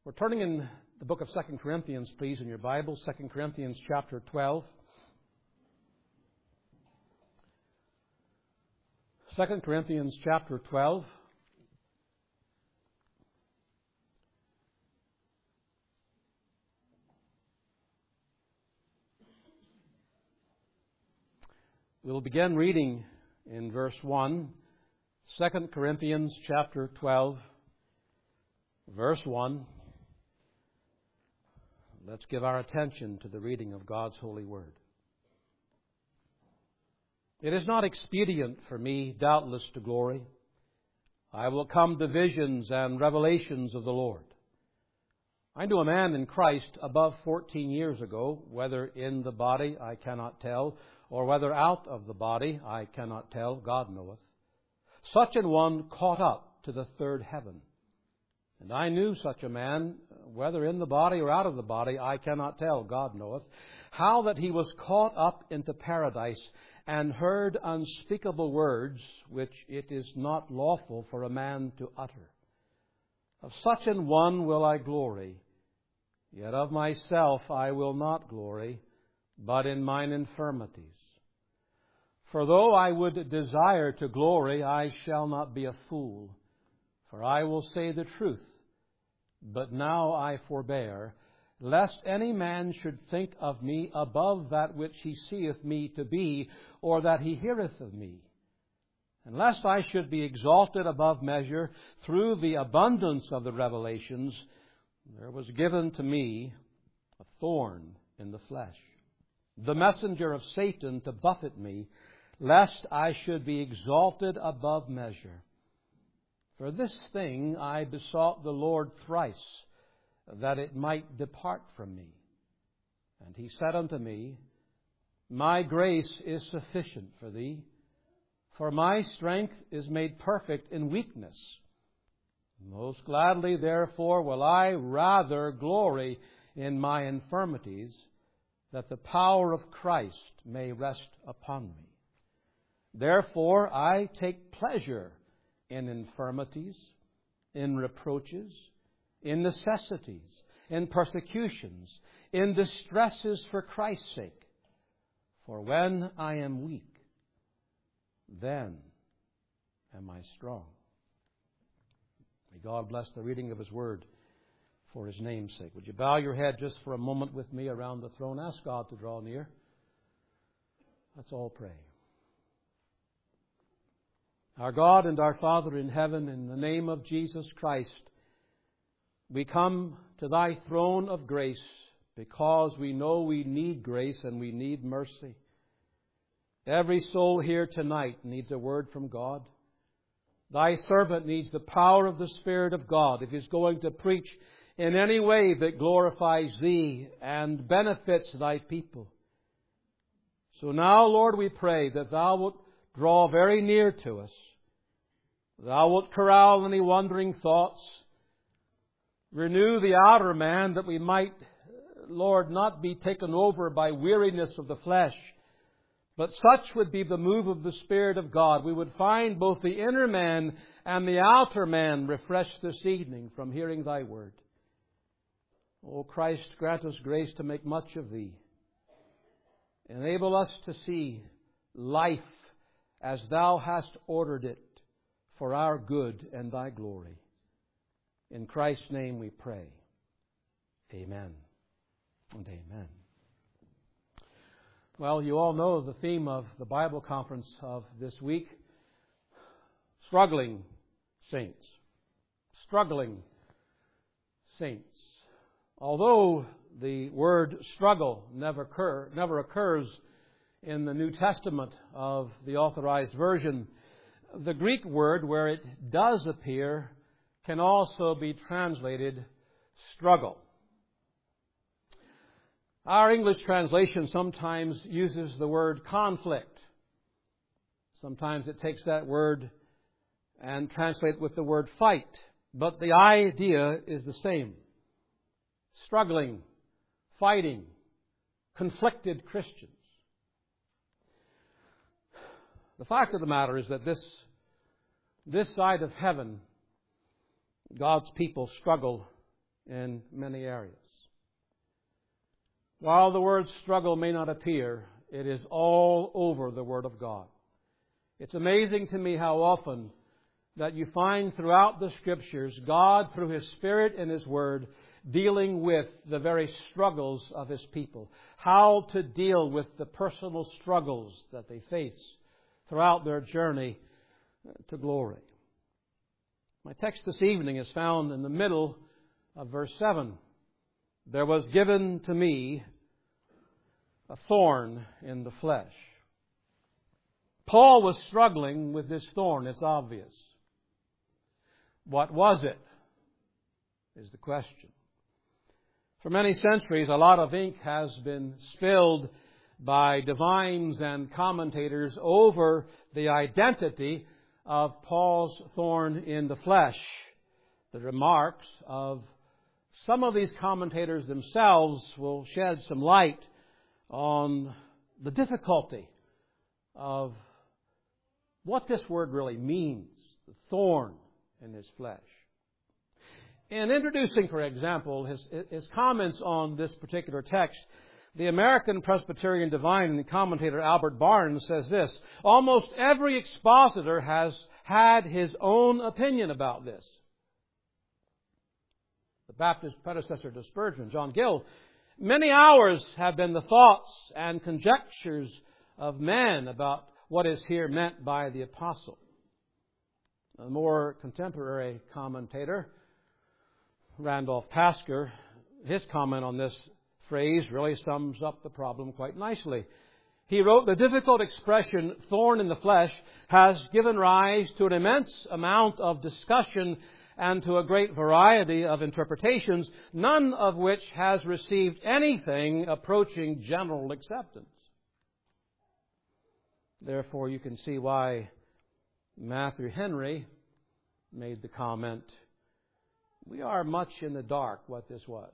We're turning in the book of 2 Corinthians, please, in your Bible, 2 Corinthians chapter 12. 2 Corinthians chapter 12. We'll begin reading in verse 1. 2 Corinthians chapter 12, verse 1. Let's give our attention to the reading of God's holy word. It is not expedient for me, doubtless, to glory. I will come to visions and revelations of the Lord. I knew a man in Christ above 14 years ago, whether in the body I cannot tell, or whether out of the body I cannot tell, God knoweth. Such an one caught up to the third heaven. And I knew such a man, whether in the body or out of the body, I cannot tell, God knoweth, how that he was caught up into paradise and heard unspeakable words which it is not lawful for a man to utter. Of such an one will I glory, yet of myself I will not glory, but in mine infirmities. For though I would desire to glory, I shall not be a fool, for I will say the truth. But now I forbear, lest any man should think of me above that which he seeth me to be, or that he heareth of me. And lest I should be exalted above measure through the abundance of the revelations, there was given to me a thorn in the flesh, the messenger of Satan to buffet me, lest I should be exalted above measure. For this thing I besought the Lord thrice, that it might depart from me. And he said unto me, My grace is sufficient for thee, for my strength is made perfect in weakness. Most gladly, therefore, will I rather glory in my infirmities, that the power of Christ may rest upon me. Therefore I take pleasure in infirmities, in reproaches, in necessities, in persecutions, in distresses for Christ's sake. For when I am weak, then am I strong. May God bless the reading of His Word for His name's sake. Would you bow your head just for a moment with me around the throne? Ask God to draw near. Let's all pray. Our God and our Father in heaven, in the name of Jesus Christ, we come to Thy throne of grace because we know we need grace and we need mercy. Every soul here tonight needs a word from God. Thy servant needs the power of the Spirit of God if he's going to preach in any way that glorifies Thee and benefits Thy people. So now, Lord, we pray that Thou wilt draw very near to us. Thou wilt corral any wandering thoughts. Renew the outer man that we might, Lord, not be taken over by weariness of the flesh, but such would be the move of the Spirit of God. We would find both the inner man and the outer man refreshed this evening from hearing Thy word. O Christ, grant us grace to make much of Thee. Enable us to see life as Thou hast ordered it for our good and Thy glory. In Christ's name we pray. Amen and amen. Well, you all know the theme of the Bible conference of this week. Struggling saints. Struggling saints. Although the word struggle never occurs in the New Testament of the Authorized Version, the Greek word where it does appear can also be translated struggle. Our English translation sometimes uses the word conflict. Sometimes it takes that word and translates it with the word fight. But the idea is the same. Struggling, fighting, conflicted Christians. The fact of the matter is that this side of heaven, God's people struggle in many areas. While the word struggle may not appear, it is all over the Word of God. It's amazing to me how often that you find throughout the Scriptures God, through His Spirit and His Word, dealing with the very struggles of His people. How to deal with the personal struggles that they face throughout their journey to glory. My text this evening is found in the middle of verse 7. There was given to me a thorn in the flesh. Paul was struggling with this thorn, it's obvious. What was it? Is the question. For many centuries, a lot of ink has been spilled by divines and commentators over the identity of Paul's thorn in the flesh. The remarks of some of these commentators themselves will shed some light on the difficulty of what this word really means, the thorn in his flesh. In introducing, for example, his comments on this particular text, the American Presbyterian divine and commentator Albert Barnes says this: almost every expositor has had his own opinion about this. The Baptist predecessor to Spurgeon, John Gill, many hours have been the thoughts and conjectures of men about what is here meant by the apostle. A more contemporary commentator, Randolph Tasker, his comment on this phrase really sums up the problem quite nicely. He wrote, "The difficult expression, thorn in the flesh, has given rise to an immense amount of discussion and to a great variety of interpretations, none of which has received anything approaching general acceptance." Therefore, you can see why Matthew Henry made the comment, "We are much in the dark what this was."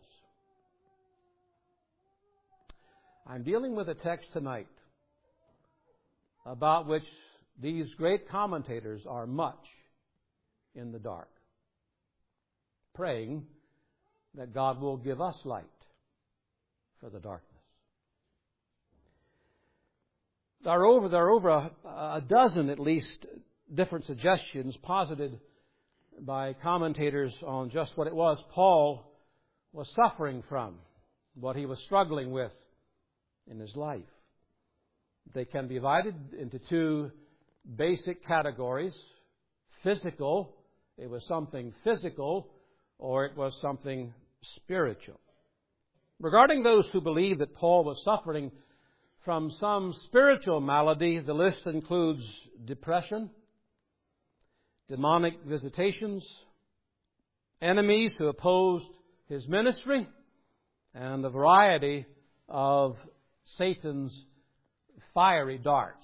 I'm dealing with a text tonight about which these great commentators are much in the dark, praying that God will give us light for the darkness. There are over a dozen, at least, different suggestions posited by commentators on just what it was Paul was suffering from, what he was struggling with in his life. They can be divided into two basic categories. Physical, it was something physical, or it was something spiritual. Regarding those who believe that Paul was suffering from some spiritual malady, the list includes depression, demonic visitations, enemies who opposed his ministry, and a variety of Satan's fiery darts.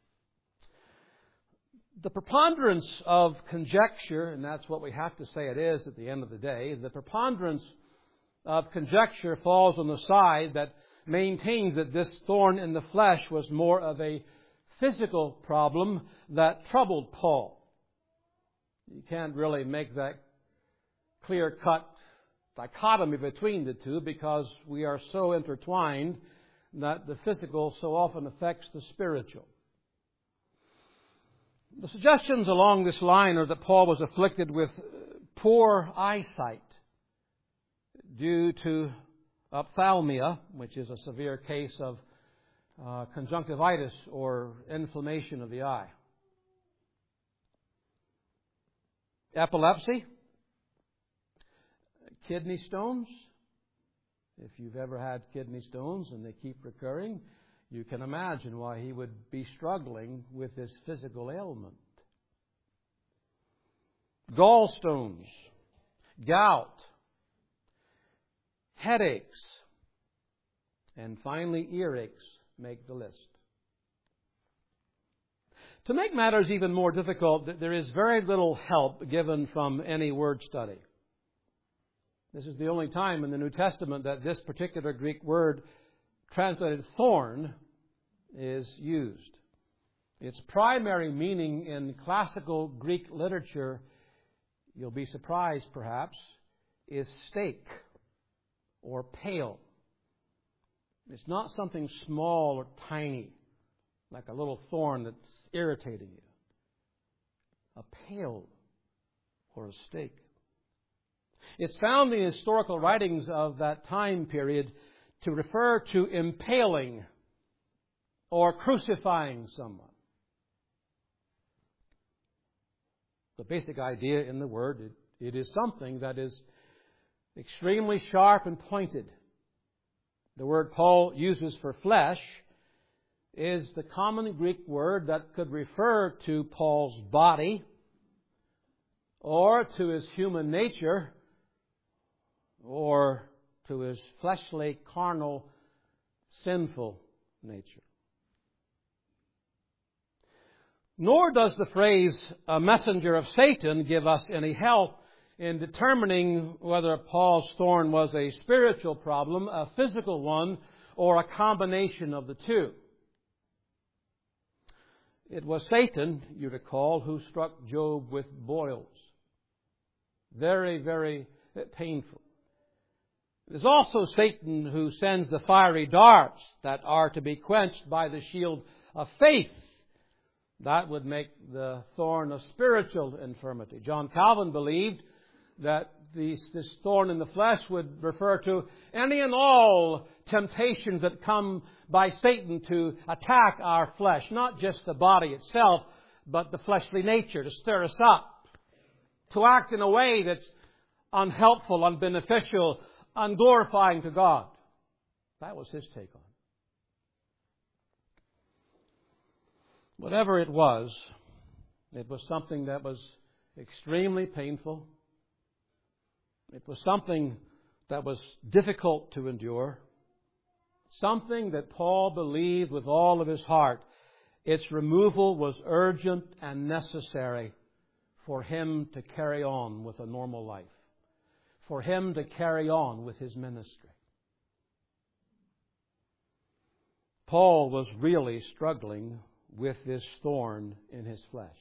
The preponderance of conjecture, and that's what we have to say it is at the end of the day, the preponderance of conjecture falls on the side that maintains that this thorn in the flesh was more of a physical problem that troubled Paul. You can't really make that clear-cut dichotomy between the two because we are so intertwined that the physical so often affects the spiritual. The suggestions along this line are that Paul was afflicted with poor eyesight due to ophthalmia, which is a severe case of conjunctivitis or inflammation of the eye. Epilepsy, kidney stones. If you've ever had kidney stones and they keep recurring, you can imagine why he would be struggling with this physical ailment. Gallstones, gout, headaches, and finally earaches make the list. To make matters even more difficult, there is very little help given from any word study. This is the only time in the New Testament that this particular Greek word, translated thorn, is used. Its primary meaning in classical Greek literature, you'll be surprised perhaps, is stake or pale. It's not something small or tiny, like a little thorn that's irritating you. A pail or a stake. It's found in the historical writings of that time period to refer to impaling or crucifying someone. The basic idea in the word, it is something that is extremely sharp and pointed. The word Paul uses for flesh is the common Greek word that could refer to Paul's body or to his human nature or to his fleshly, carnal, sinful nature. Nor does the phrase, a messenger of Satan, give us any help in determining whether Paul's thorn was a spiritual problem, a physical one, or a combination of the two. It was Satan, you recall, who struck Job with boils. Very, very painful. It is also Satan who sends the fiery darts that are to be quenched by the shield of faith. That would make the thorn a spiritual infirmity. John Calvin believed that this thorn in the flesh would refer to any and all temptations that come by Satan to attack our flesh. Not just the body itself, but the fleshly nature, to stir us up, to act in a way that's unhelpful, unbeneficial, unglorifying to God. That was his take on it. Whatever it was something that was extremely painful. It was something that was difficult to endure. Something that Paul believed with all of his heart. Its removal was urgent and necessary for him to carry on with a normal life. For him to carry on with his ministry. Paul was really struggling with this thorn in his flesh.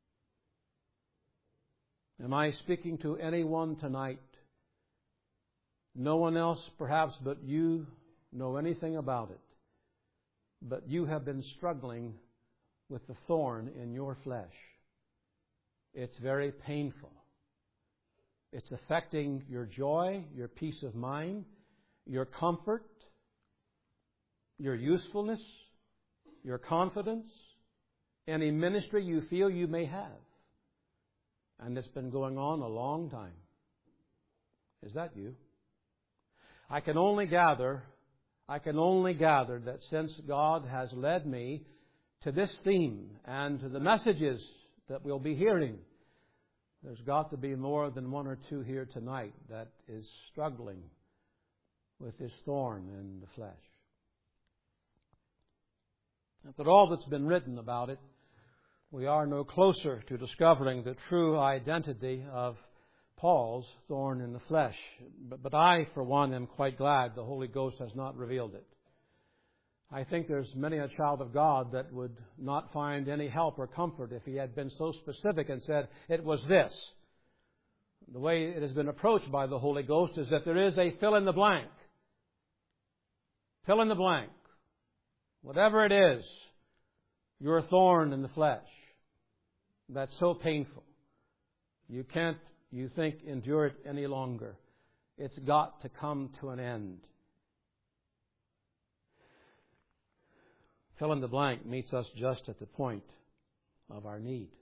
Am I speaking to anyone tonight? No one else perhaps but you know anything about it. But you have been struggling with the thorn in your flesh. It's very painful. It's affecting your joy, your peace of mind, your comfort, your usefulness, your confidence, any ministry you feel you may have. And it's been going on a long time. Is that you? I can only gather that since God has led me to this theme and to the messages that we'll be hearing, there's got to be more than one or two here tonight that is struggling with this thorn in the flesh. After all that's been written about it, we are no closer to discovering the true identity of Paul's thorn in the flesh. But I, for one, am quite glad the Holy Ghost has not revealed it. I think there's many a child of God that would not find any help or comfort if he had been so specific and said, it was this. The way it has been approached by the Holy Ghost is that there is a fill in the blank. Fill in the blank. Whatever it is, your thorn in the flesh, that's so painful. You can't, you think, endure it any longer. It's got to come to an end. Fill in the blank meets us just at the point of our need.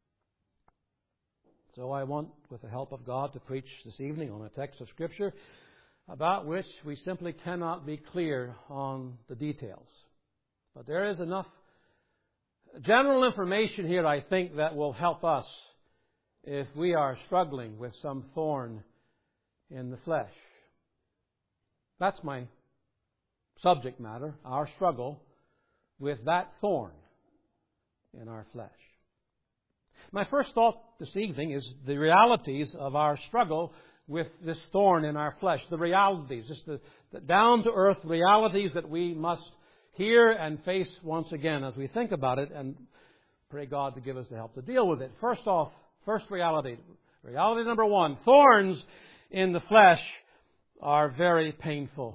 So I want, with the help of God, to preach this evening on a text of Scripture about which we simply cannot be clear on the details. But there is enough general information here, I think, that will help us if we are struggling with some thorn in the flesh. That's my subject matter, our struggle with that thorn in our flesh. My first thought this evening is the realities of our struggle with this thorn in our flesh. The realities, just the down-to-earth realities that we must hear and face once again as we think about it, and pray God to give us the help to deal with it. First off, first reality. Reality number one, thorns in the flesh are very painful.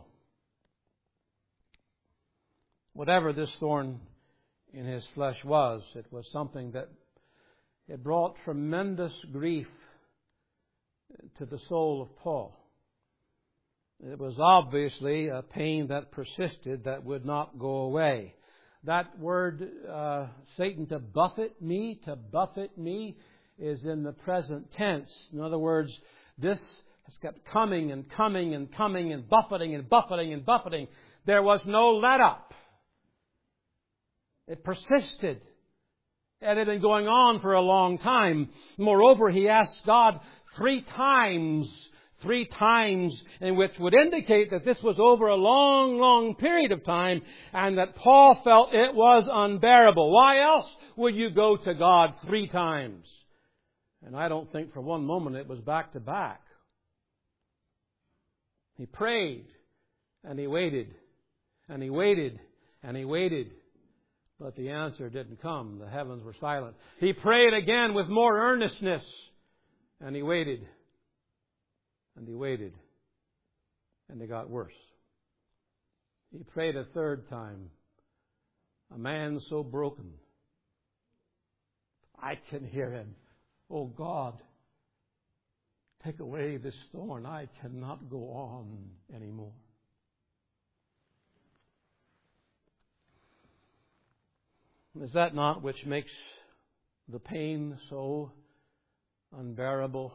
Whatever this thorn in his flesh was, it was something that it brought tremendous grief to the soul of Paul. It was obviously a pain that persisted, that would not go away. That word, Satan to buffet me, is in the present tense. In other words, this has kept coming and coming and coming and buffeting and buffeting and buffeting. There was no let up. It persisted. It had been going on for a long time. Moreover, he asked God three times, in which would indicate that this was over a long, long period of time, and that Paul felt it was unbearable. Why else would you go to God 3 times? And I don't think for one moment it was back to back. He prayed, and he waited, and he waited, and he waited. But the answer didn't come. The heavens were silent. He prayed again with more earnestness, and he waited, and he waited, and it got worse. He prayed a third time. A man so broken, I can hear him. Oh God, take away this thorn. I cannot go on anymore. Is that not which makes the pain so unbearable?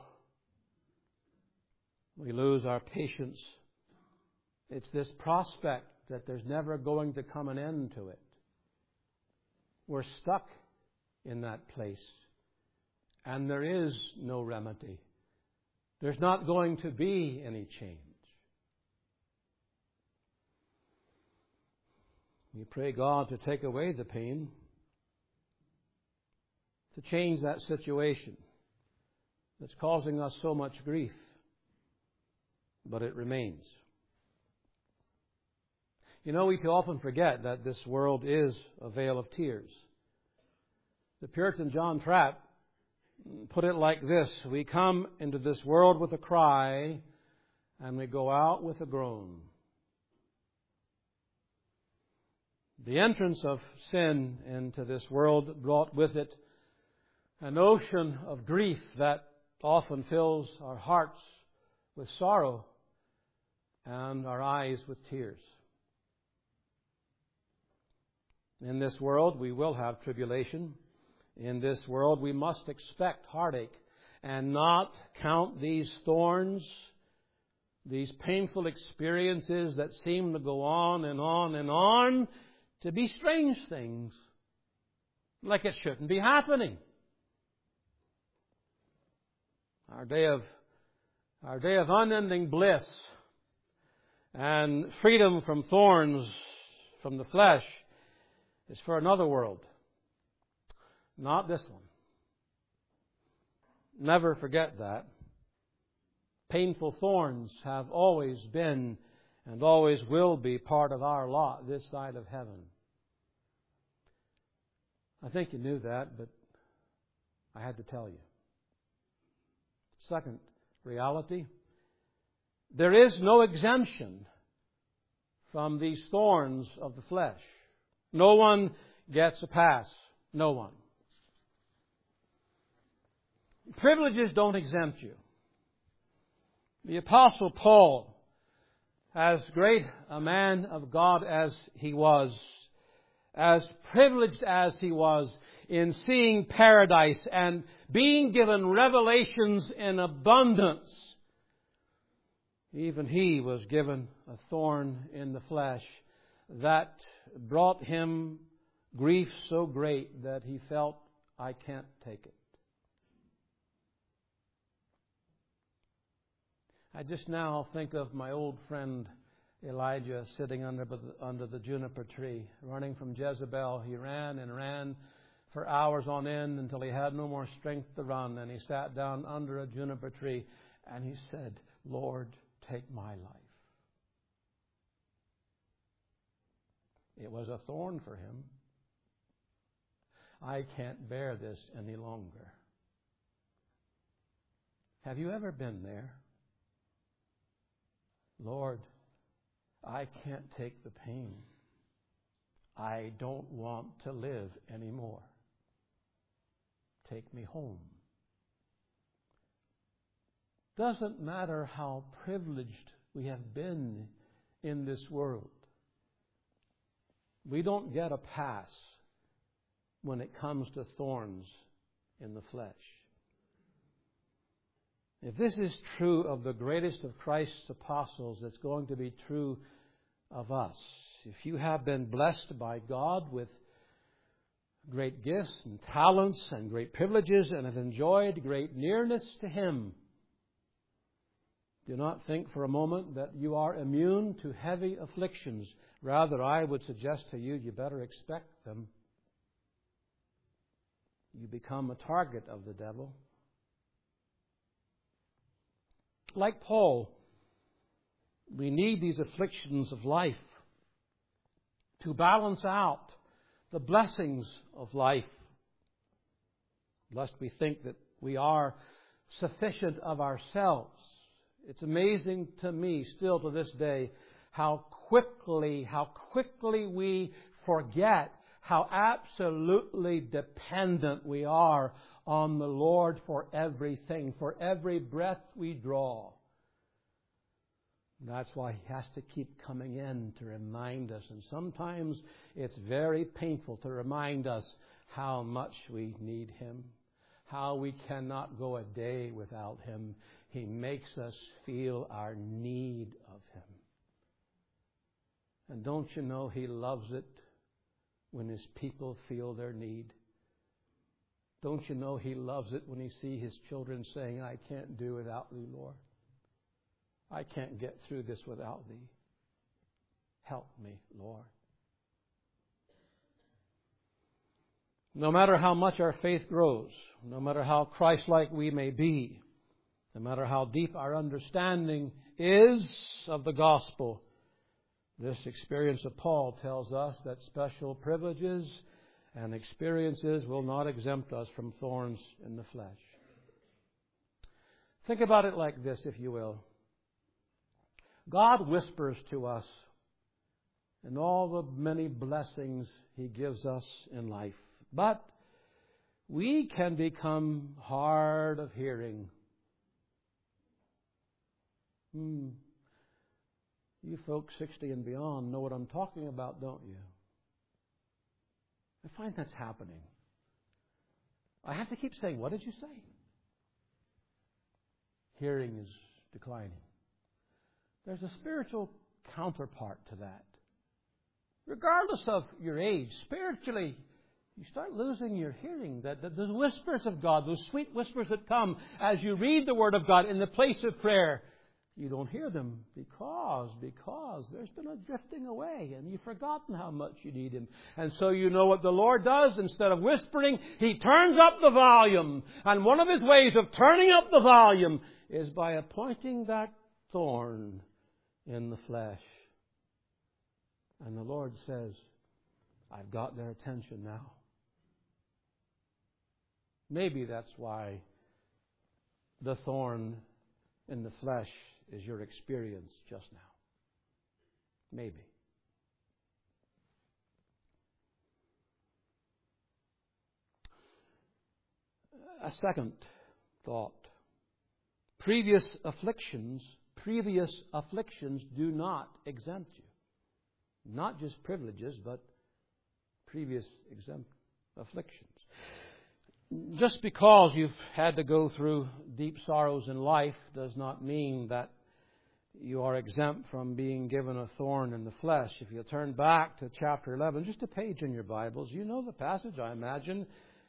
We lose our patience. It's this prospect that there's never going to come an end to it. We're stuck in that place. And there is no remedy. There's not going to be any change. We pray God to take away the pain, to change that situation that's causing us so much grief. But it remains. You know, we too often forget that this world is a vale of tears. The Puritan John Trapp put it like this: we come into this world with a cry, and we go out with a groan. The entrance of sin into this world brought with it an ocean of grief that often fills our hearts with sorrow and our eyes with tears. In this world we will have tribulation. In this world we must expect heartache and not count these thorns, these painful experiences that seem to go on and on and on, to be strange things, like it shouldn't be happening. Our day of unending bliss and freedom from thorns from the flesh is for another world, not this one. Never forget that. Painful thorns have always been and always will be part of our lot this side of heaven. I think you knew that, but I had to tell you. Second reality: there is no exemption from these thorns of the flesh. No one gets a pass. No one. Privileges don't exempt you. The Apostle Paul, as great a man of God as he was, as privileged as he was in seeing paradise and being given revelations in abundance, even he was given a thorn in the flesh that brought him grief so great that he felt, I can't take it. I just now think of my old friend Elijah sitting under the juniper tree, running from Jezebel. He ran and ran for hours on end until he had no more strength to run, and he sat down under a juniper tree and he said, Lord, take my life. It was a thorn for him. I can't bear this any longer. Have you ever been there? Lord, I can't take the pain. I don't want to live anymore. Take me home. Doesn't matter how privileged we have been in this world. We don't get a pass when it comes to thorns in the flesh. If this is true of the greatest of Christ's apostles, it's going to be true of us. If you have been blessed by God with great gifts and talents and great privileges and have enjoyed great nearness to Him, do not think for a moment that you are immune to heavy afflictions. Rather, I would suggest to you, you better expect them. You become a target of the devil. Like Paul, we need these afflictions of life to balance out the blessings of life, lest we think that we are sufficient of ourselves. It's amazing to me still to this day how quickly we forget how absolutely dependent we are on the Lord for everything, for every breath we draw. That's why He has to keep coming in to remind us. And sometimes it's very painful to remind us how much we need Him, how we cannot go a day without Him. He makes us feel our need of Him. And don't you know He loves it when His people feel their need? Don't you know He loves it when He sees His children saying, I can't do without Thee, Lord. I can't get through this without Thee. Help me, Lord. No matter how much our faith grows, no matter how Christ-like we may be, no matter how deep our understanding is of the gospel, this experience of Paul tells us that special privileges and experiences will not exempt us from thorns in the flesh. Think about it like this, if you will. God whispers to us in all the many blessings He gives us in life. But we can become hard of hearing. You folks 60 and beyond know what I'm talking about, don't you? I find that's happening. I have to keep saying, what did you say? Hearing is declining. There's a spiritual counterpart to that. Regardless of your age, spiritually, you start losing your hearing. Those whispers of God, those sweet whispers that come as you read the Word of God in the place of prayer, you don't hear them because there's been a drifting away and you've forgotten how much you need Him. And so you know what the Lord does? Instead of whispering, He turns up the volume. And one of His ways of turning up the volume is by appointing that thorn in the flesh. And the Lord says, I've got their attention now. Maybe that's why the thorn in the flesh is your experience just now. Maybe. A second thought. Previous afflictions do not exempt you. Not just privileges, but previous afflictions. Just because you've had to go through deep sorrows in life does not mean that you are exempt from being given a thorn in the flesh. If you turn back to chapter 11, just a page in your Bibles, you know the passage, I imagine,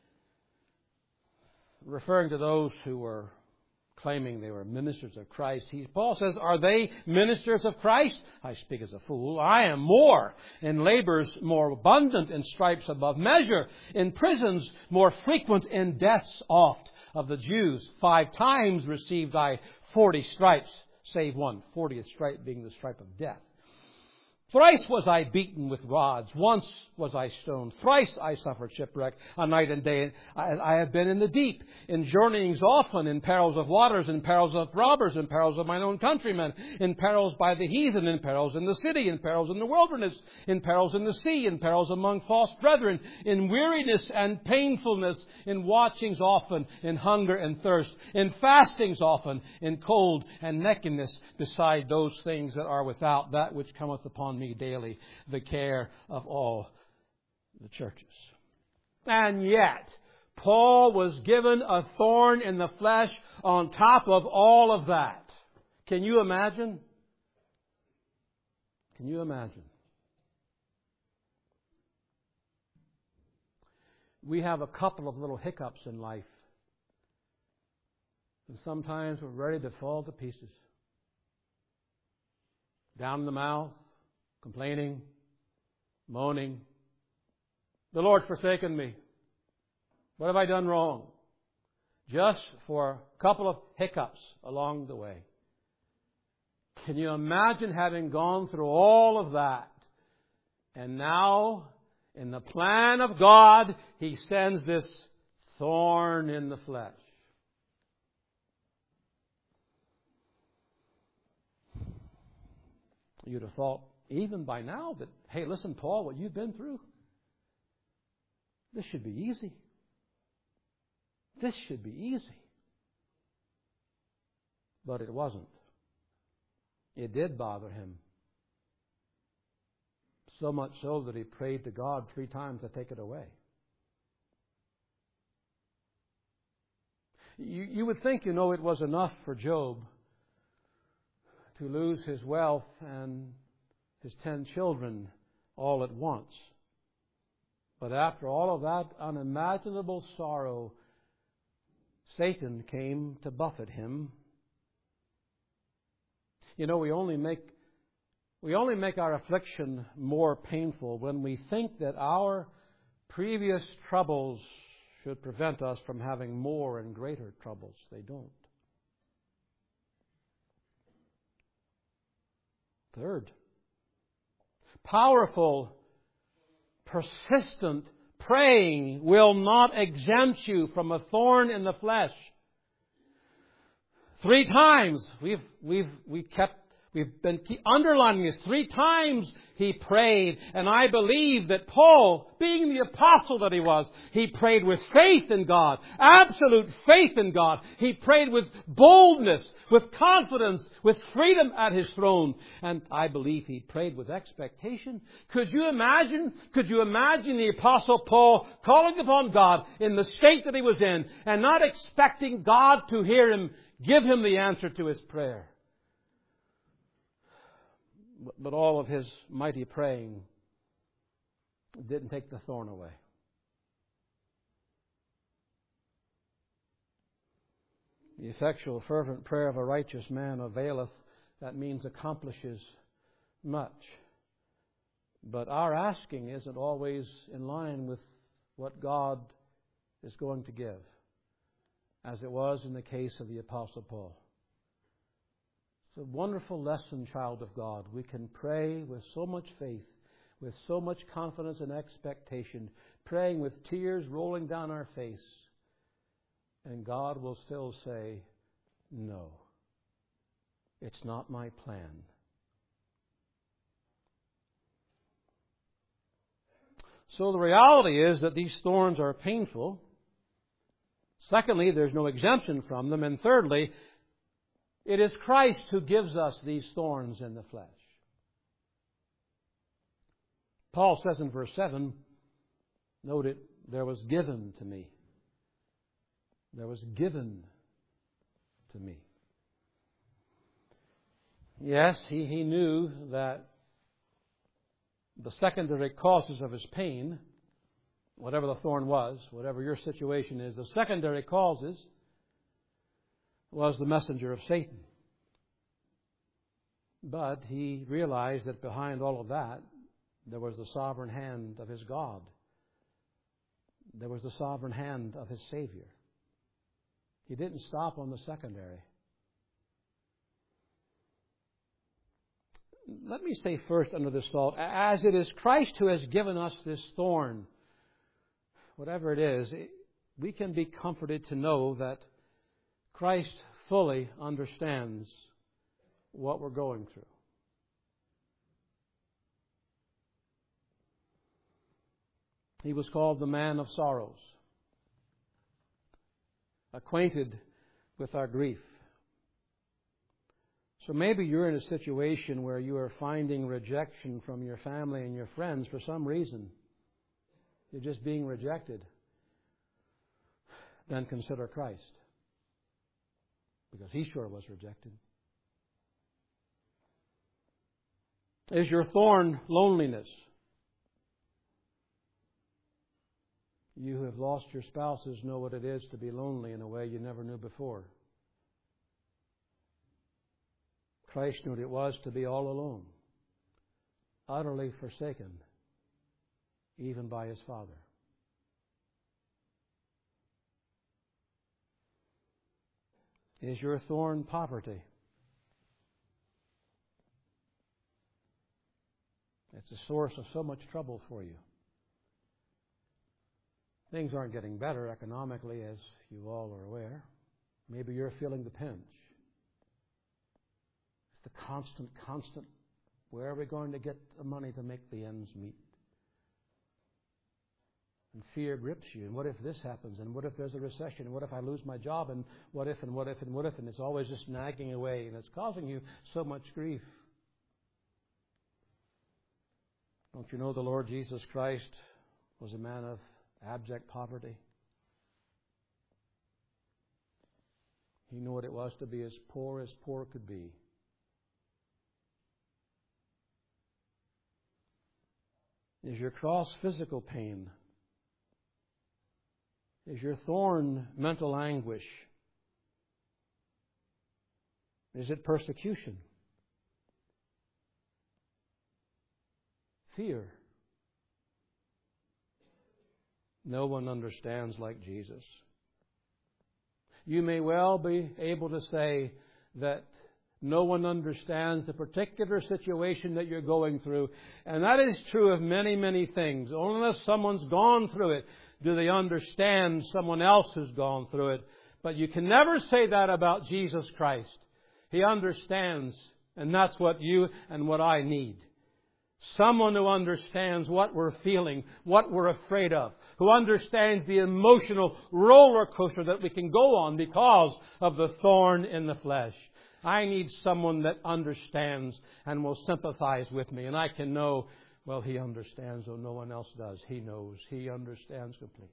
referring to those who were claiming they were ministers of Christ. Paul says, are they ministers of Christ? I speak as a fool. I am more, in labors more abundant, in stripes above measure, in prisons more frequent, in deaths oft. Of the Jews 5 times received I 40 stripes, save one, 40th stripe being the stripe of death. Thrice was I beaten with rods. Once was I stoned. Thrice I suffered shipwreck, a night and day. I have been in the deep, in journeyings often, in perils of waters, in perils of robbers, in perils of mine own countrymen, in perils by the heathen, in perils in the city, in perils in the wilderness, in perils in the sea, in perils among false brethren, in weariness and painfulness, in watchings often, in hunger and thirst, in fastings often, in cold and nakedness, beside those things that are without, that which cometh upon me daily, the care of all the churches. And yet, Paul was given a thorn in the flesh on top of all of that. Can you imagine? Can you imagine? We have a couple of little hiccups in life. And sometimes we're ready to fall to pieces. Down in the mouth, complaining, moaning. The Lord's forsaken me. What have I done wrong? Just for a couple of hiccups along the way. Can you imagine having gone through all of that? And now, in the plan of God, He sends this thorn in the flesh. You'd have thought, even by now, that, hey, listen, Paul, what you've been through, this should be easy. This should be easy. But it wasn't. It did bother him. So much so that he prayed to God 3 times to take it away. You would think, it was enough for Job to lose his wealth and his 10 children all at once. But after all of that unimaginable sorrow, Satan came to buffet him. We only make our affliction more painful when we think that our previous troubles should prevent us from having more and greater troubles. They don't. Third, powerful, persistent praying will not exempt you from a thorn in the flesh. 3 times we've been underlining this. 3 times he prayed, and I believe that Paul, being the apostle that he was, he prayed with faith in God, absolute faith in God. He prayed with boldness, with confidence, with freedom at his throne, and I believe he prayed with expectation. Could you imagine the apostle Paul calling upon God in the state that he was in, and not expecting God to hear him, give him the answer to his prayer? But all of his mighty praying didn't take the thorn away. The effectual, fervent prayer of a righteous man availeth. That means accomplishes much. But our asking isn't always in line with what God is going to give, as it was in the case of the Apostle Paul. It's a wonderful lesson, child of God. We can pray with so much faith, with so much confidence and expectation, praying with tears rolling down our face. And God will still say, no, it's not my plan. So the reality is that these thorns are painful. Secondly, there's no exemption from them. And thirdly, it is Christ who gives us these thorns in the flesh. Paul says in verse 7, note it, there was given to me. There was given to me. Yes, he knew that the secondary causes of his pain, whatever the thorn was, whatever your situation is, the secondary causes was the messenger of Satan. But he realized that behind all of that, there was the sovereign hand of his God. There was the sovereign hand of his Savior. He didn't stop on the secondary. let me say first under this thought, as it is Christ who has given us this thorn, whatever it is, we can be comforted to know that Christ fully understands what we're going through. He was called the man of sorrows, acquainted with our grief. So maybe you're in a situation where you are finding rejection from your family and your friends for some reason. You're just being rejected. Then consider Christ, because He sure was rejected. Is your thorn loneliness? You who have lost your spouses know what it is to be lonely in a way you never knew before. Christ knew what it was to be all alone, utterly forsaken, even by His Father. Is your thorn poverty? It's a source of so much trouble for you. Things aren't getting better economically, as you all are aware. Maybe you're feeling the pinch. It's the constant, where are we going to get the money to make the ends meet? And fear grips you. And what if this happens? And what if there's a recession? And what if I lose my job? And what if, and what if, and what if? And it's always just nagging away. And it's causing you so much grief. Don't you know the Lord Jesus Christ was a man of abject poverty? He knew what it was to be as poor could be. Is your cross physical pain? Is your thorn mental anguish? Is it persecution? Fear? No one understands like Jesus. You may well be able to say that no one understands the particular situation that you're going through. And that is true of many, many things. Only unless someone's gone through it do they understand someone else who's gone through it. But you can never say that about Jesus Christ. He understands, and that's what you and what I need. Someone who understands what we're feeling, what we're afraid of, who understands the emotional roller coaster that we can go on because of the thorn in the flesh. I need someone that understands and will sympathize with me. And I can know, well, He understands, though no one else does. He knows. He understands completely.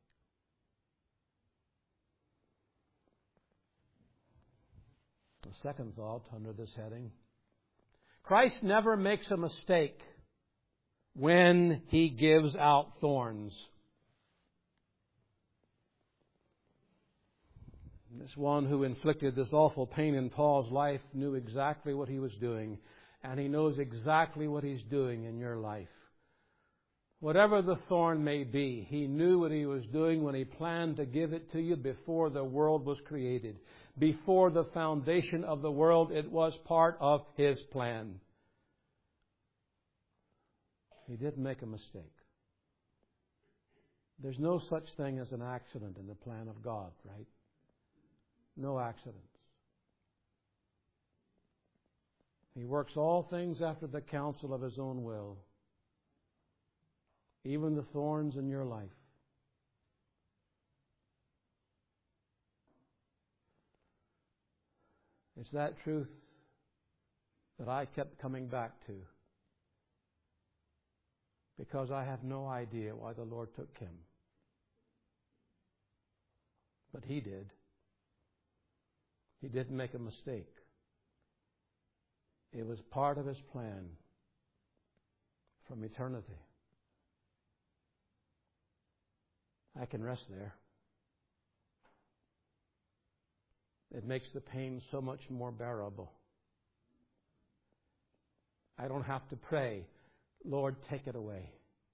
The second thought under this heading: Christ never makes a mistake when He gives out thorns. This one who inflicted this awful pain in Paul's life knew exactly what he was doing, and He knows exactly what He's doing in your life. Whatever the thorn may be, He knew what He was doing when He planned to give it to you before the world was created. Before the foundation of the world, it was part of His plan. He didn't make a mistake. There's no such thing as an accident in the plan of God, right? No accidents. He works all things after the counsel of His own will. Even the thorns in your life. It's that truth that I kept coming back to, because I have no idea why the Lord took him. But He did. He didn't make a mistake. It was part of His plan from eternity. I can rest there. It makes the pain so much more bearable. I don't have to pray, Lord, take it away.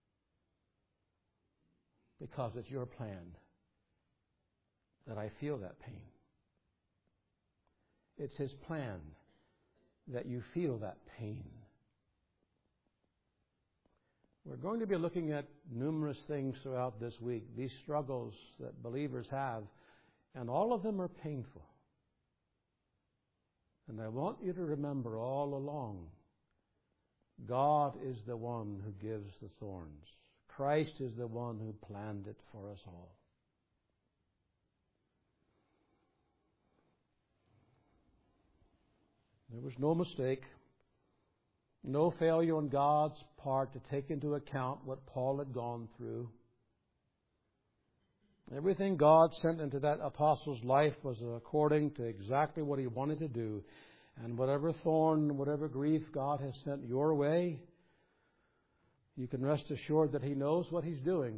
Because it's Your plan that I feel that pain. It's His plan that you feel that pain We're going to be looking at numerous things throughout this week, these struggles that believers have, and all of them are painful. And I want you to remember all along, God is the one who gives the thorns. Christ is the one who planned it for us all. There was no mistake, no failure on God's part to take into account what Paul had gone through. Everything God sent into that apostle's life was according to exactly what he wanted to do. And whatever thorn, whatever grief God has sent your way, you can rest assured that He knows what He's doing.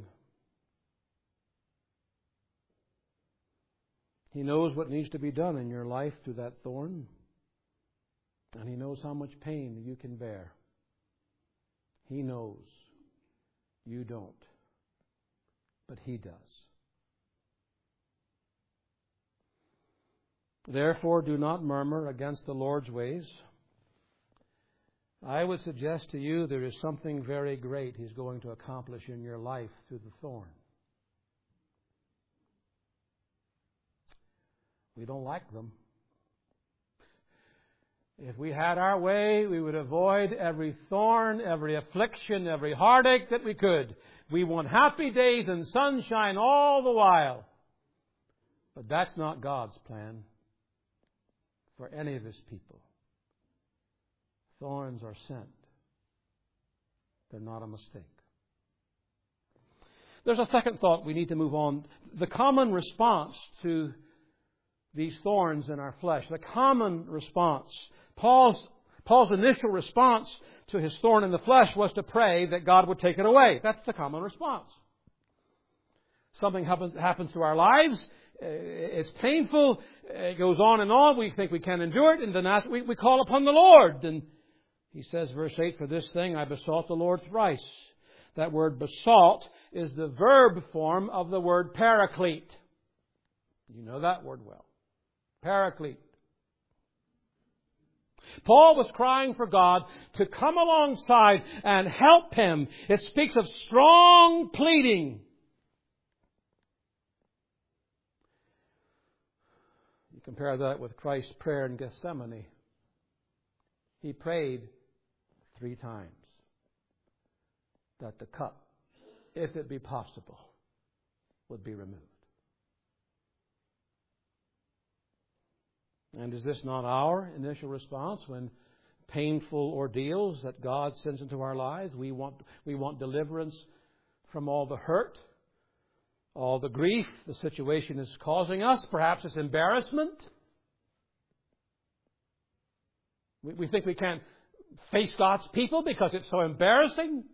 He knows what needs to be done in your life through that thorn. And He knows how much pain you can bear. He knows. You don't. But He does. Therefore, do not murmur against the Lord's ways. I would suggest to you there is something very great He's going to accomplish in your life through the thorn. We don't like them. If we had our way, we would avoid every thorn, every affliction, every heartache that we could. We want happy days and sunshine all the while. But that's not God's plan for any of His people. Thorns are sent. They're not a mistake. There's a second thought we need to move on. The common response to these thorns in our flesh. The common response. Paul's initial response to his thorn in the flesh was to pray that God would take it away. That's the common response. Something happens to our lives. It's painful. It goes on and on. We think we can't endure it. And then we call upon the Lord. And he says, verse 8, for this thing I besought the Lord thrice. That word besought is the verb form of the word paraclete. You know that word well. Paraclete. Paul was crying for God to come alongside and help him. It speaks of strong pleading. You compare that with Christ's prayer in Gethsemane. He prayed 3 times that the cup, if it be possible, would be removed. And is this not our initial response when painful ordeals that God sends into our lives? We want deliverance from all the hurt, all the grief the situation is causing us. Perhaps it's embarrassment. We think we can't face God's people because it's so embarrassing.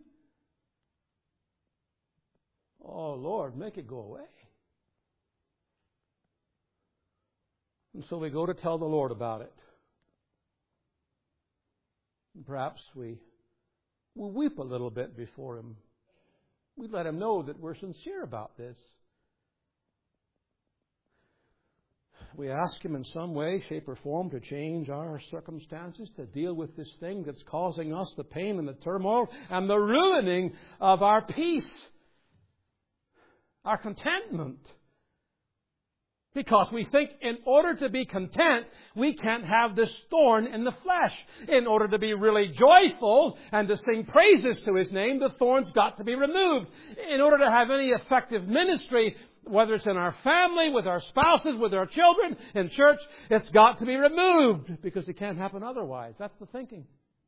Oh, Lord, make it go away. And so we go to tell the Lord about it. And perhaps we weep a little bit before Him. We let Him know that we're sincere about this. We ask Him in some way, shape, or form to change our circumstances, to deal with this thing that's causing us the pain and the turmoil and the ruining of our peace, our contentment. Because we think in order to be content, we can't have this thorn in the flesh. In order to be really joyful and to sing praises to His name, the thorn's got to be removed. In order to have any effective ministry, whether it's in our family, with our spouses, with our children, in church, it's got to be removed because it can't happen otherwise. That's the thinking.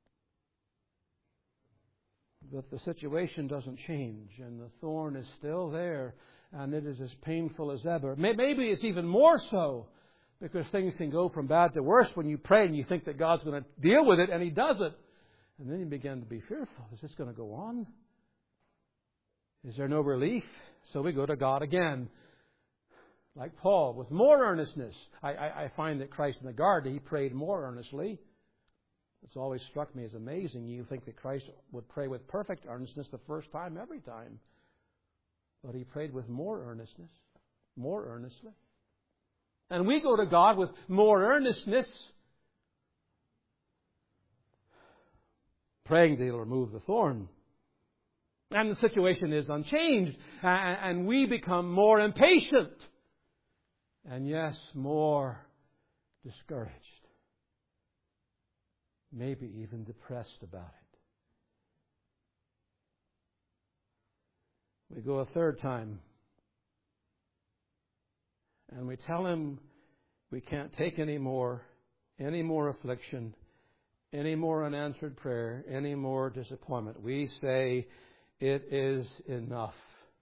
But the situation doesn't change and the thorn is still there. And it is as painful as ever. Maybe it's even more so because things can go from bad to worse when you pray and you think that God's going to deal with it and He doesn't. And then you begin to be fearful. Is this going to go on? Is there no relief? So we go to God again. Like Paul, with more earnestness. I find that Christ in the garden, He prayed more earnestly. It's always struck me as amazing. You think that Christ would pray with perfect earnestness the first time, every time. But He prayed with more earnestness, more earnestly. And we go to God with more earnestness, praying that He'll remove the thorn. And the situation is unchanged. And we become more impatient. And yes, more discouraged. Maybe even depressed about it. We go a third time. And we tell Him we can't take any more affliction, any more unanswered prayer, any more disappointment. We say, it is enough.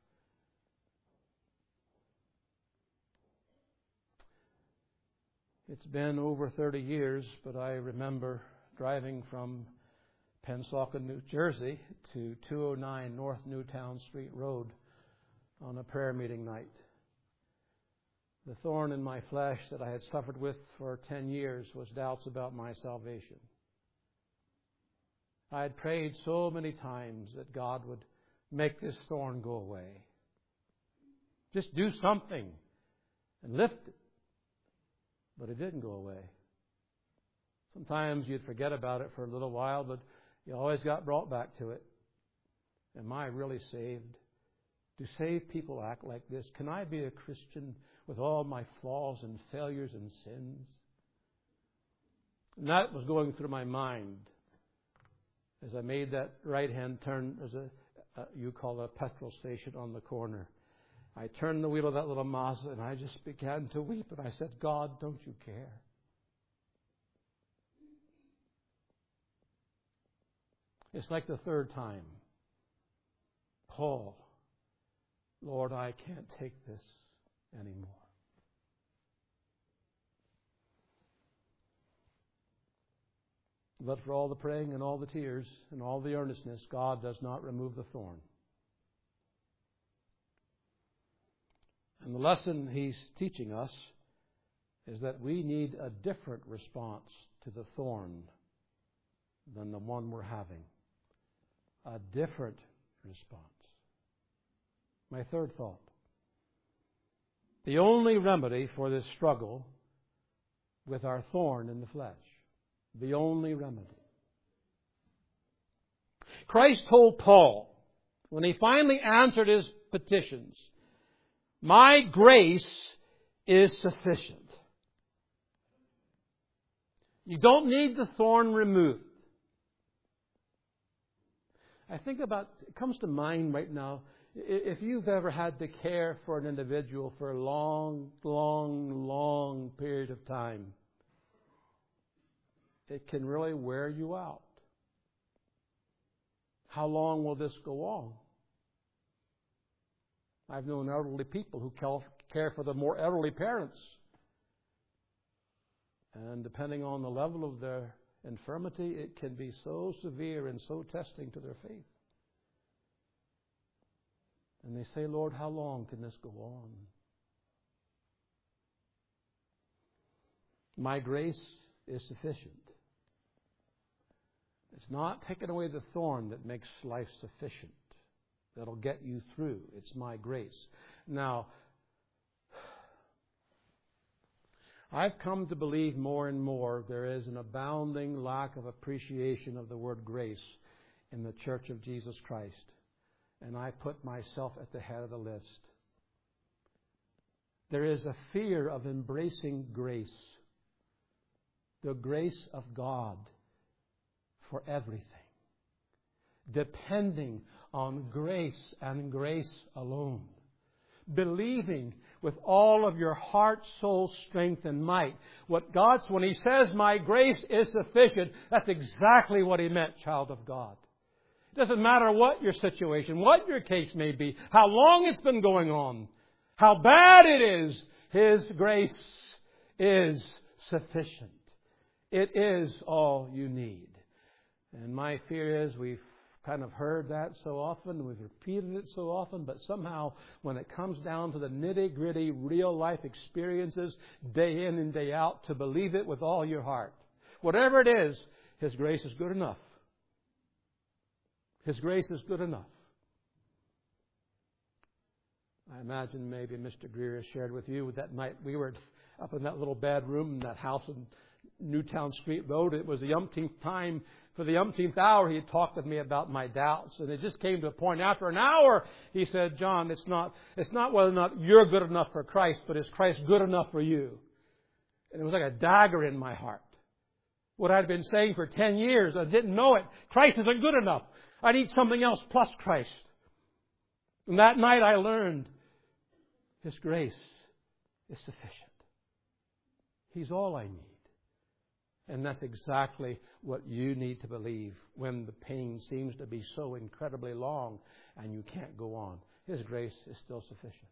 It's been over 30 years, but I remember driving from Pensacola, New Jersey to 209 North Newtown Street Road on a prayer meeting night. The thorn in my flesh that I had suffered with for 10 years was doubts about my salvation. I had prayed so many times that God would make this thorn go away. Just do something and lift it. But it didn't go away. Sometimes you'd forget about it for a little while, but you always got brought back to it. Am I really saved? Do saved people act like this? Can I be a Christian with all my flaws and failures and sins? And that was going through my mind as I made that right-hand turn. There's you call a petrol station on the corner. I turned the wheel of that little Mazda and I just began to weep. And I said, God, don't you care? It's like the third time. Paul, Lord, I can't take this anymore. But for all the praying and all the tears and all the earnestness, God does not remove the thorn. And the lesson He's teaching us is that we need a different response to the thorn than the one we're having. A different response. My third thought. The only remedy for this struggle with our thorn in the flesh. The only remedy. Christ told Paul, when he finally answered his petitions, my grace is sufficient. You don't need the thorn removed. I think about, it comes to mind right now, if you've ever had to care for an individual for a long, long, long period of time, it can really wear you out. How long will this go on? I've known elderly people who care for the more elderly parents. And depending on the level of their infirmity, it can be so severe and so testing to their faith. And they say, Lord, how long can this go on? My grace is sufficient. It's not taking away the thorn that makes life sufficient. That'll get you through. It's my grace. Now, I've come to believe more and more there is an abounding lack of appreciation of the word grace in the Church of Jesus Christ. And I put myself at the head of the list. There is a fear of embracing grace. The grace of God for everything. Depending on grace and grace alone. Believing with all of your heart, soul, strength, and might. When He says, my grace is sufficient, that's exactly what He meant, child of God. It doesn't matter what your situation, what your case may be, how long it's been going on, how bad it is, His grace is sufficient. It is all you need. And my fear is we've kind of heard that so often, we've repeated it so often, but somehow when it comes down to the nitty-gritty real life experiences, day in and day out, to believe it with all your heart. Whatever it is, His grace is good enough. His grace is good enough. I imagine maybe Mr. Greer has shared with you that night we were up in that little bedroom in that house in Newtown Street Road. It was the umpteenth time. For the umpteenth hour, he had talked with me about my doubts. And it just came to a point after an hour, he said, John, it's not whether or not you're good enough for Christ, but is Christ good enough for you? And it was like a dagger in my heart. What I'd been saying for 10 years, I didn't know it. Christ isn't good enough. I need something else plus Christ. And that night I learned His grace is sufficient. He's all I need. And that's exactly what you need to believe when the pain seems to be so incredibly long and you can't go on. His grace is still sufficient.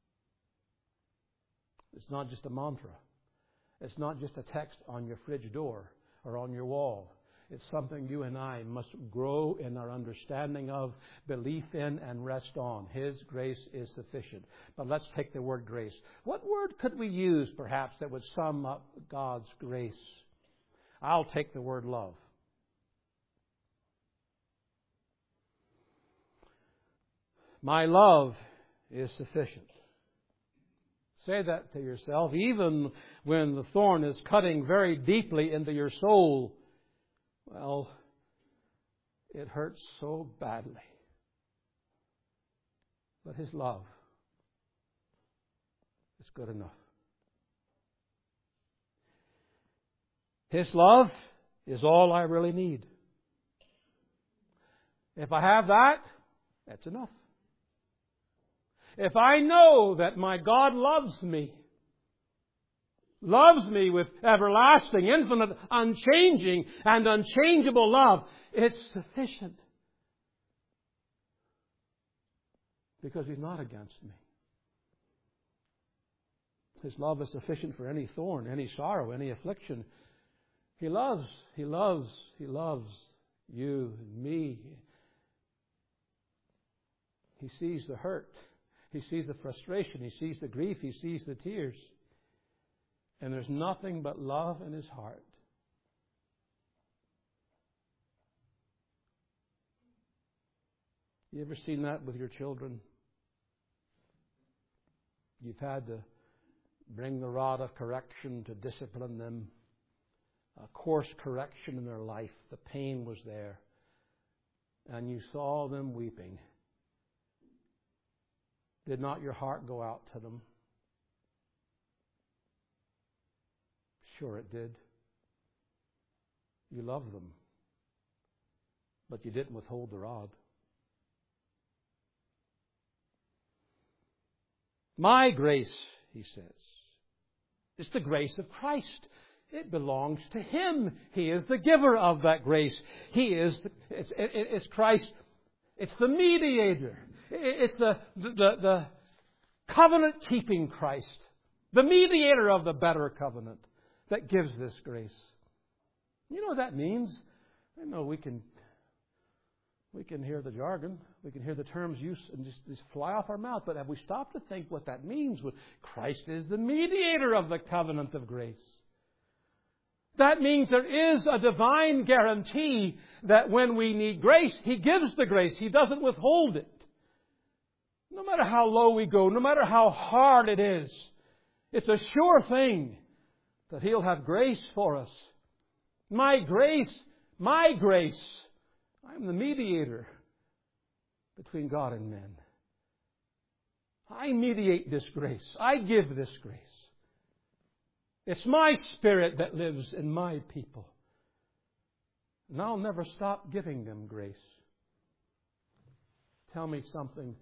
It's not just a mantra. It's not just a text on your fridge door or on your wall. It's something you and I must grow in our understanding of, belief in, and rest on. His grace is sufficient. But let's take the word grace. What word could we use, perhaps, that would sum up God's grace? I'll take the word love. My love is sufficient. Say that to yourself, even when the thorn is cutting very deeply into your soul. Well, it hurts so badly. But His love is good enough. His love is all I really need. If I have that, that's enough. If I know that my God loves me with everlasting, infinite, unchanging, and unchangeable love, it's sufficient. Because He's not against me. His love is sufficient for any thorn, any sorrow, any affliction. He loves you and me. He sees the hurt. He sees the frustration. He sees the grief. He sees the tears. And there's nothing but love in His heart. You ever seen that with your children? You've had to bring the rod of correction to discipline them. A course correction in their life. The pain was there. And you saw them weeping. Did not your heart go out to them? Sure it did. You loved them. But you didn't withhold the rod. My grace, he says, is the grace of Christ. It belongs to Him. He is the giver of that grace. It's Christ. It's the mediator. It's the covenant-keeping Christ. The mediator of the better covenant that gives this grace. You know what that means? I know we can hear the jargon. We can hear the terms used and just fly off our mouth. But have we stopped to think what that means? Christ is the mediator of the covenant of grace. That means there is a divine guarantee that when we need grace, He gives the grace. He doesn't withhold it. No matter how low we go, no matter how hard it is, it's a sure thing that He'll have grace for us. My grace, I'm the mediator between God and men. I mediate this grace. I give this grace. It's my Spirit that lives in my people. And I'll never stop giving them grace. Tell me something.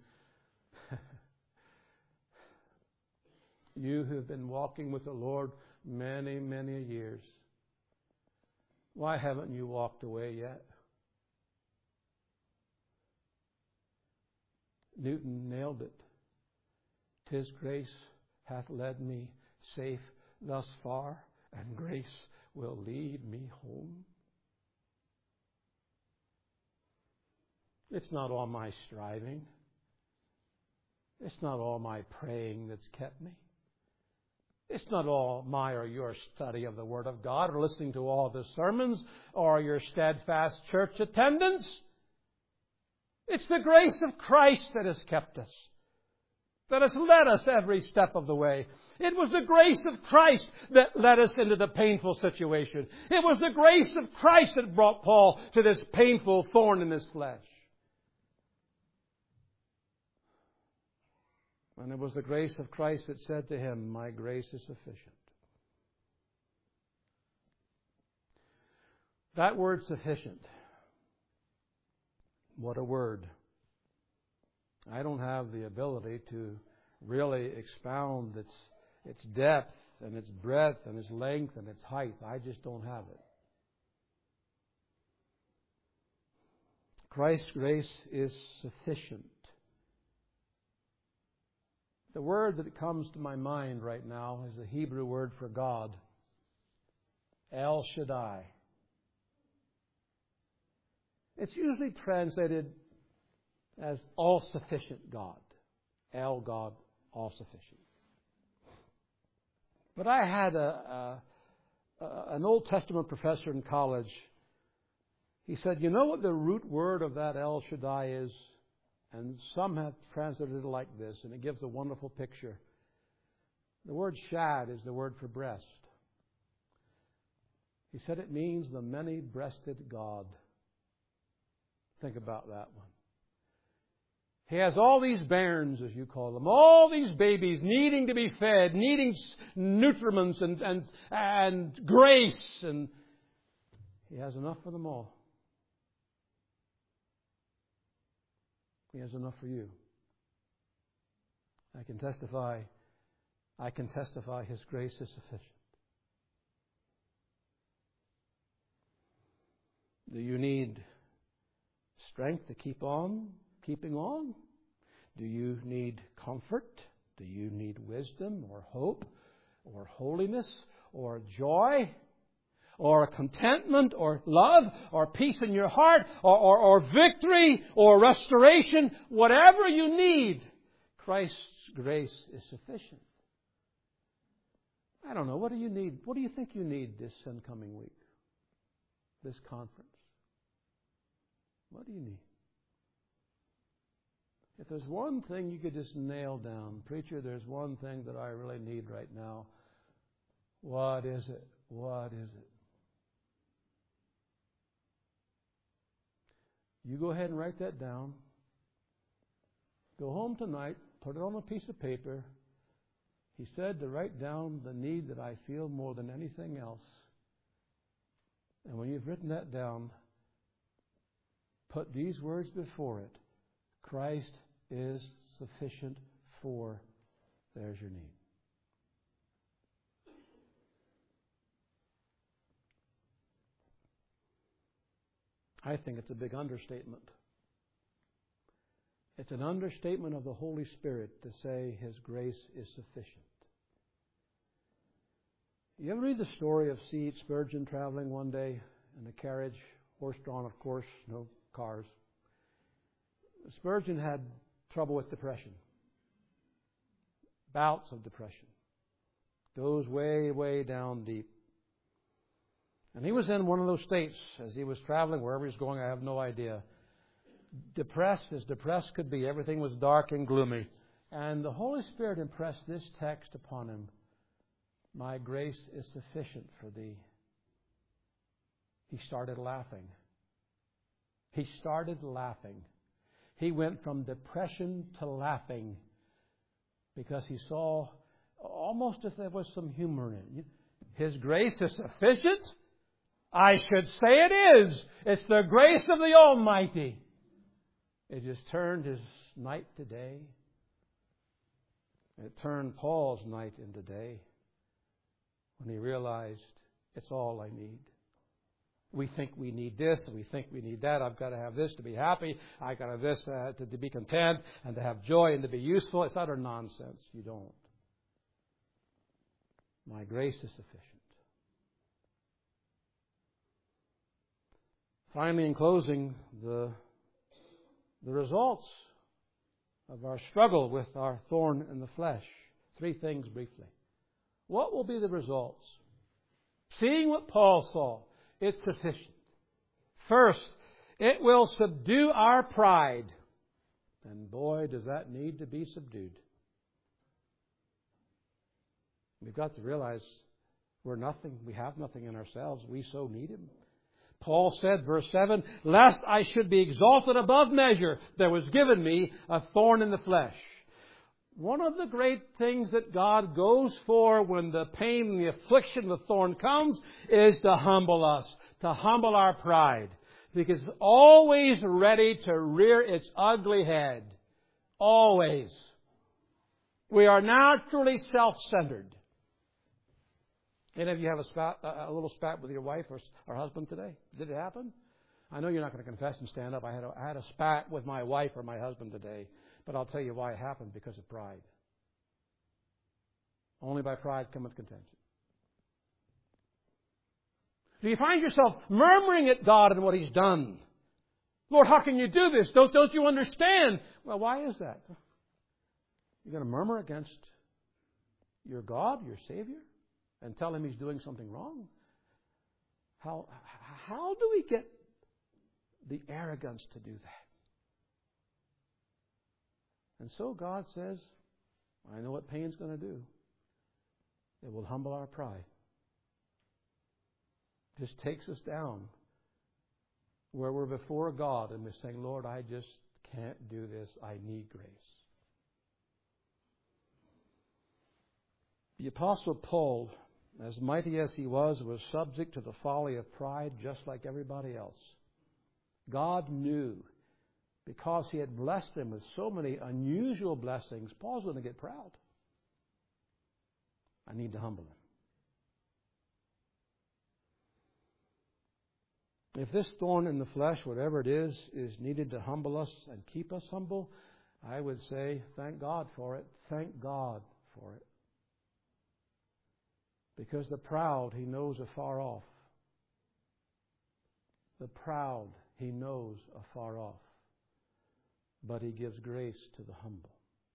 You who have been walking with the Lord many, many years. Why haven't you walked away yet? Newton nailed it. 'Tis grace hath led me safe thus far, and grace will lead me home. It's not all my striving. It's not all my praying that's kept me. It's not all my or your study of the Word of God or listening to all the sermons or your steadfast church attendance. It's the grace of Christ that has kept us, that has led us every step of the way. It was the grace of Christ that led us into the painful situation. It was the grace of Christ that brought Paul to this painful thorn in his flesh. And it was the grace of Christ that said to him, "My grace is sufficient." That word "sufficient," what a word. I don't have the ability to really expound its depth and its breadth and its length and its height. I just don't have it. Christ's grace is sufficient. The word that comes to my mind right now is the Hebrew word for God, El Shaddai. It's usually translated as all-sufficient God. El God, all-sufficient. But I had an Old Testament professor in college. He said, "You know what the root word of that El Shaddai is?" And some have translated it like this, and it gives a wonderful picture. The word shad is the word for breast. He said it means the many-breasted God. Think about that one. He has all these bairns, as you call them, all these babies needing to be fed, needing nutriments and grace, and He has enough for them all. He has enough for you. I can testify His grace is sufficient. Do you need strength to keep on keeping on? Do you need comfort? Do you need wisdom or hope or holiness or joy or contentment or love or peace in your heart or victory or restoration? Whatever you need, Christ's grace is sufficient. I don't know. What do you need? What do you think you need this incoming week? This conference? What do you need? If there's one thing you could just nail down, preacher, there's one thing that I really need right now. What is it? What is it? You go ahead and write that down. Go home tonight, put it on a piece of paper. He said to write down the need that I feel more than anything else. And when you've written that down, put these words before it. Christ is sufficient for, there's your need. I think it's a big understatement. It's an understatement of the Holy Spirit to say His grace is sufficient. You ever read the story of C.H. Spurgeon traveling one day in a carriage, horse-drawn, of course, no cars? Spurgeon had trouble with depression. Bouts of depression. Goes way, way down deep. And he was in one of those states as he was traveling, wherever he was going, I have no idea. Depressed as depressed could be. Everything was dark and gloomy. And the Holy Spirit impressed this text upon him. My grace is sufficient for thee. He started laughing. He started laughing. He went from depression to laughing because he saw almost if there was some humor in it. His grace is sufficient? I should say it is. It's the grace of the Almighty. It just turned his night to day. It turned Paul's night into day when he realized it's all I need. We think we need this, and we think we need that. I've got to have this to be happy. I've got to have this to be content and to have joy and to be useful. It's utter nonsense. You don't. My grace is sufficient. Finally, in closing, the results of our struggle with our thorn in the flesh. 3 things briefly. What will be the results? Seeing what Paul saw. It's sufficient. First, it will subdue our pride. And boy, does that need to be subdued. We've got to realize we're nothing. We have nothing in ourselves. We so need Him. Paul said, verse 7, lest I should be exalted above measure, there was given me a thorn in the flesh. One of the great things that God goes for when the pain and the affliction, the thorn comes, is to humble us, to humble our pride. Because it's always ready to rear its ugly head. Always. We are naturally self-centered. Any of you have a little spat with your wife or husband today? Did it happen? I know you're not going to confess and stand up. I had a spat with my wife or my husband today. But I'll tell you why it happened, because of pride. Only by pride cometh contention. Do you find yourself murmuring at God and what He's done? Lord, how can you do this? Don't you understand? Well, why is that? You're going to murmur against your God, your Savior, and tell Him He's doing something wrong? How do we get the arrogance to do that? And so God says, I know what pain's going to do. It will humble our pride. Just takes us down where we're before God and we're saying, Lord, I just can't do this. I need grace. The Apostle Paul, as mighty as he was subject to the folly of pride just like everybody else. God knew, because He had blessed him with so many unusual blessings, Paul's going to get proud. I need to humble him. If this thorn in the flesh, whatever it is needed to humble us and keep us humble, I would say, thank God for it. Thank God for it. Because the proud He knows afar off. The proud He knows afar off. But He gives grace to the humble.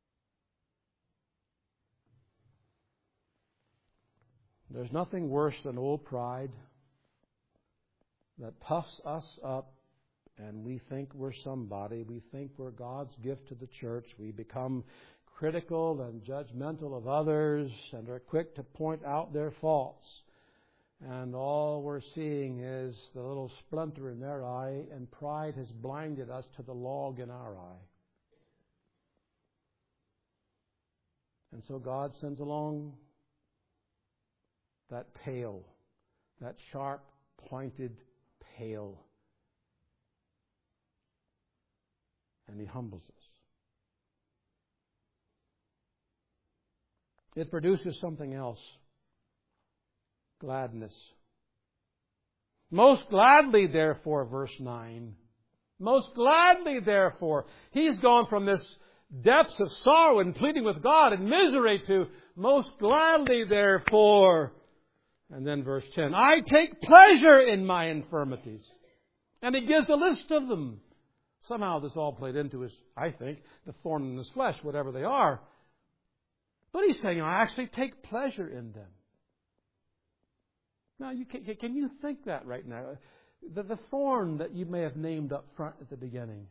There's nothing worse than old pride that puffs us up and we think we're somebody. We think we're God's gift to the church. We become critical and judgmental of others and are quick to point out their faults. And all we're seeing is the little splinter in their eye, and pride has blinded us to the log in our eye. And so God sends along that pail, that sharp, pointed pail. And He humbles us. It produces something else. Gladness. Most gladly, therefore, verse 9. Most gladly, therefore. He's gone from this depths of sorrow and pleading with God and misery to most gladly, therefore. And then verse 10. I take pleasure in my infirmities. And He gives a list of them. Somehow this all played into his, I think, the thorn in his flesh, whatever they are. But He's saying, I actually take pleasure in them. Now, can you think that right now? The thorn that you may have named up front at the beginning.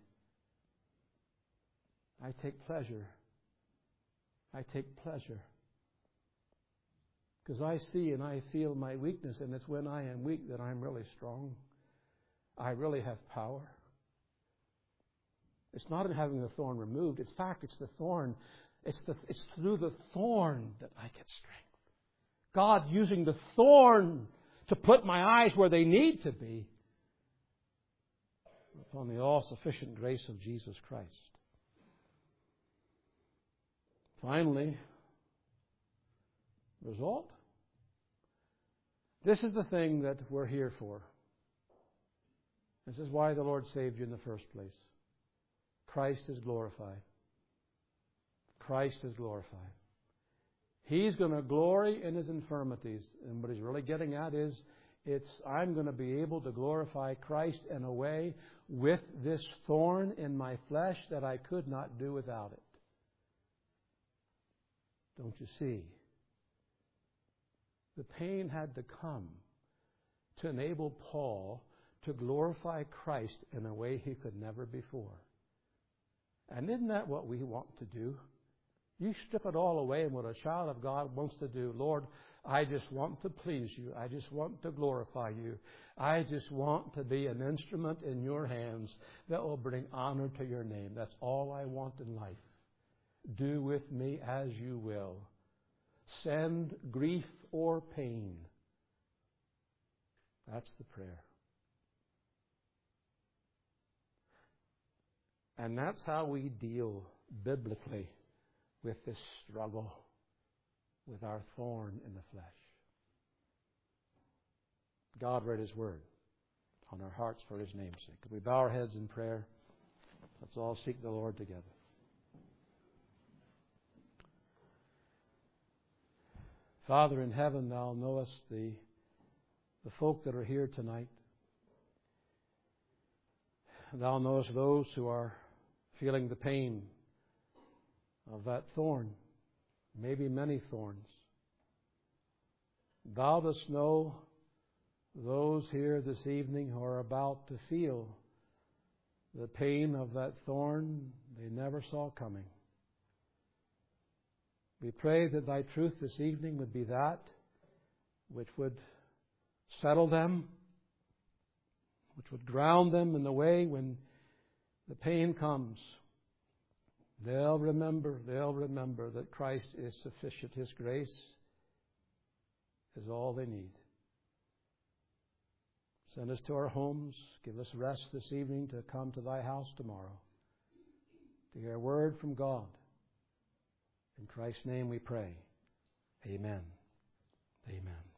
I take pleasure. I take pleasure. Because I see and I feel my weakness, and it's when I am weak that I'm really strong. I really have power. It's not in having the thorn removed. In fact, it's the thorn. It's through the thorn that I get strength. God using the thorn to put my eyes where they need to be upon the all-sufficient grace of Jesus Christ. Finally, result. This is the thing that we're here for. This is why the Lord saved you in the first place. Christ is glorified. Christ is glorified. He's going to glory in His infirmities. And what He's really getting at is, I'm going to be able to glorify Christ in a way with this thorn in my flesh that I could not do without it. Don't you see? The pain had to come to enable Paul to glorify Christ in a way he could never before. And isn't that what we want to do? You strip it all away, and what a child of God wants to do, Lord, I just want to please you. I just want to glorify you. I just want to be an instrument in your hands that will bring honor to your name. That's all I want in life. Do with me as you will. Send grief or pain. That's the prayer. And that's how we deal biblically with this struggle with our thorn in the flesh. God read His Word on our hearts for His name's sake. Could we bow our heads in prayer? Let's all seek the Lord together. Father in heaven, Thou knowest the folk that are here tonight. Thou knowest those who are feeling the pain of that thorn, maybe many thorns. Thou dost know those here this evening who are about to feel the pain of that thorn they never saw coming. We pray that Thy truth this evening would be that which would settle them, which would ground them in the way when the pain comes. They'll remember that Christ is sufficient. His grace is all they need. Send us to our homes. Give us rest this evening to come to Thy house tomorrow to hear a word from God. In Christ's name we pray. Amen. Amen.